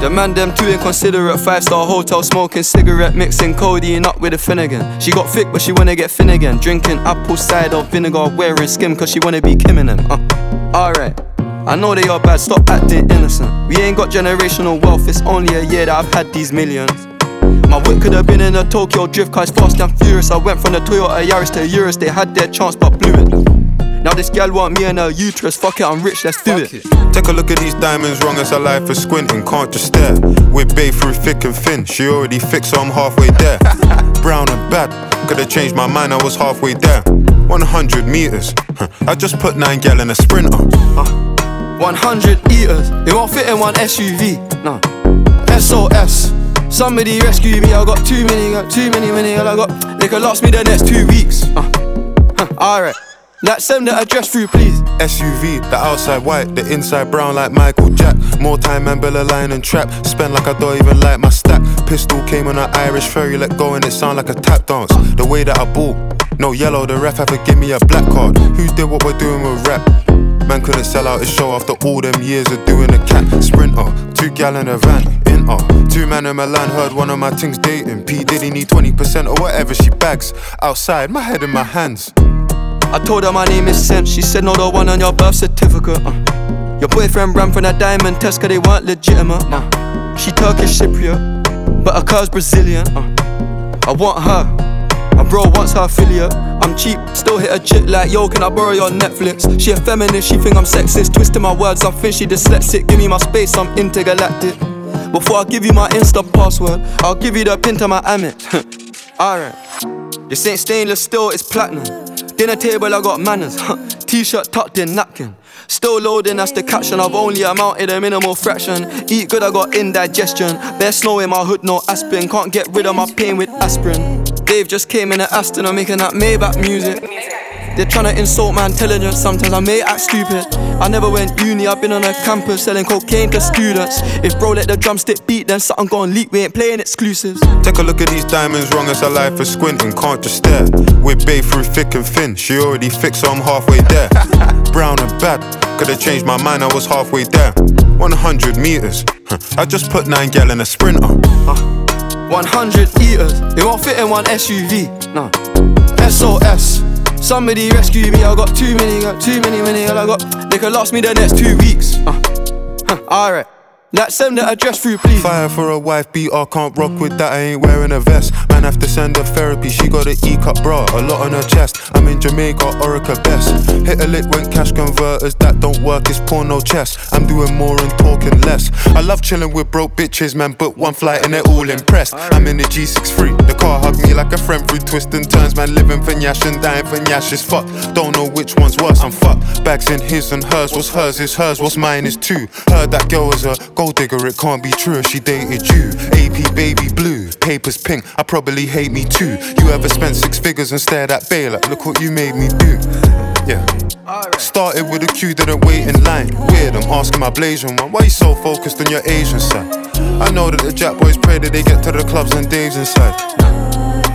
The man them too inconsiderate. 5-star hotel smoking cigarette, mixing codeine up with a Finnegan. She got thick but she wanna get thin again. Drinking apple cider vinegar, wearing skim cause she wanna be Kim and them. Alright, I know they are bad, stop acting innocent. We ain't got generational wealth, it's only a year that I've had these millions. My whip could have been in a Tokyo drift car, it's fast and furious. I went from the Toyota Yaris to Urus, they had their chance but blew it. Now this gal want me and her uterus, fuck it, I'm rich, let's do it. Take a look at these diamonds, wrong as her life is squinting, can't just stare. We're bae through thick and thin, she already fixed so I'm halfway there. Brown and bad, could've changed my mind, I was halfway there. 100 meters, I just put 9 gal in a Sprinter. 100 eaters, it won't fit in one SUV, no. SOS, somebody rescue me, I got too many, I got, they could last me the next 2 weeks. Alright, like send the address through please. SUV, the outside white, the inside brown like Michael Jack. More time man, Bella line and trap. Spend like I don't even like my stack. Pistol came on an Irish ferry, let go and it sound like a tap dance. The way that I ball, no yellow, the ref had to give me a black card. Who did what we're doing with rap? Man couldn't sell out his show after all them years of doing a cat. Sprinter, 2 gal in a van, Inter. 2 man in Milan, heard one of my things dating. P Diddy need 20% or whatever she bags. Outside, my head in my hands. I told her my name is Sen, she said no, the one on your birth certificate. Your boyfriend ran from that diamond test cause they weren't legitimate. She Turkish Cypriot, but her car's Brazilian. I want her, my bro wants her affiliate. I'm cheap, still hit a chick like, yo, can I borrow your Netflix? She a feminist, she think I'm sexist. Twisting my words, I think she dyslexic. Give me my space, I'm intergalactic. Before I give you my Insta password, I'll give you the pin to my Amex. Alright, this ain't stainless steel, it's platinum. Dinner table, I got manners. T-shirt tucked in, napkin. Still loading, that's the caption. I've only amounted a minimal fraction. Eat good, I got indigestion. Bare snow in my hood, no aspirin. Can't get rid of my pain with aspirin. Dave just came in at Aston, I'm making that Maybach music. They're tryna insult my intelligence, sometimes I may act stupid. I never went uni, I've been on a campus selling cocaine to students. If bro let the drumstick beat, then something gon' leak, we ain't playing exclusives. Take a look at these diamonds, wrong as her life is squinting, can't just stare. We're bae through thick and thin, she already fixed so I'm halfway there. Brown and bad, could've changed my mind, I was halfway there. 100 meters, I just put 9 gal in a Sprinter. 100 eaters, it won't fit in one SUV, no. SOS, somebody rescue me, I got too many, I got, they could last me the next 2 weeks. Alright, like send the address through please. Fire for a wife beater, can't rock with that, I ain't wearing a vest. Man have to send her therapy, she got an E-cup bra, a lot on her chest. I'm in Jamaica, Orica best. Hit a lick when cash converters, that don't work, it's porno chess. I'm doing more and talking less. I love chilling with broke bitches, man, book one flight and they're all impressed. I'm in the G63, the car hugged me like a friend through twists and turns. Man living for Nyash and dying for Nyash is fucked. Don't know which one's worse, I'm fucked. Bags in his and hers, what's hers is hers, what's mine is too. Heard that girl was a gold digger, it can't be true if she dated you. AP baby blue, papers pink, I probably hate me too. You ever spent 6 figures and stared at Bae like, look what you made me do. Yeah. Started with a queue, didn't wait in line. Weird, I'm asking my Blasian one, why you so focused on your Asian side? I know that the Jack boys pray that they get to the clubs and Dave's inside.